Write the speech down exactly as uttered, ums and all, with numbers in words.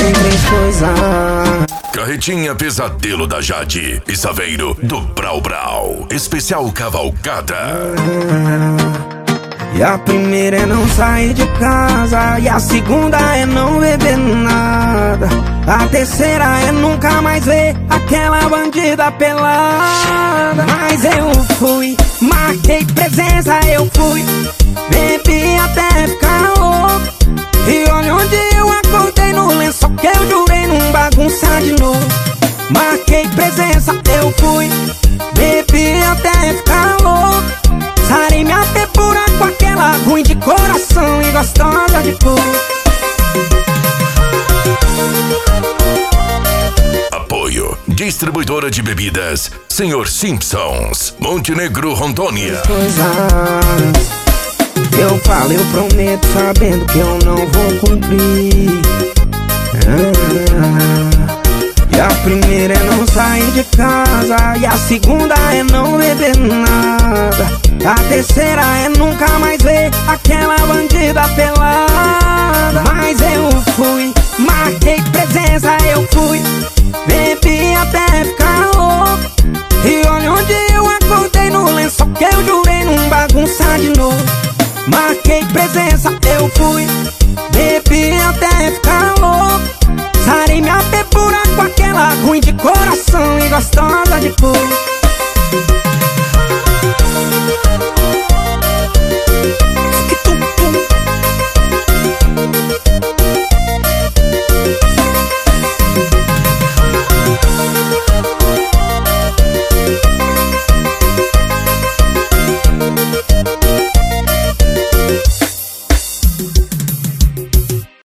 tem três coisas. Carretinha Pesadelo da Jade e Saveiro do Brau Brau. Especial Cavalcada. E a primeira é não sair de casa, e a segunda é não beber nada, a terceira é nunca mais ver aquela bandida pelada. Mas eu fui, marquei presença, eu fui, bebi até ficar louco. E olha onde eu acordei, no lençol que eu jurei não bagunçar de novo. Marquei presença, eu fui, bebi até ficar louco. Sarei minha pepura com aquela ruim de coração e gostosa de cor. Apoio Distribuidora de Bebidas Senhor Simpsons, Montenegro, Rondônia. Coisas eu falo, eu prometo, sabendo que eu não vou cumprir. ah, E a primeira é não sair de casa, e a segunda é não beber nada, a terceira é nunca mais ver aquela bandida pelada. Mas eu fui, marquei presença, eu fui, bebi até ficar louco. E olha onde eu acordei, no lençol que eu jurei não bagunçar de novo. Marquei presença, eu fui, bebi até ficar louco. Sarei minha pepura com aquela ruim de coração e gostosa de cor.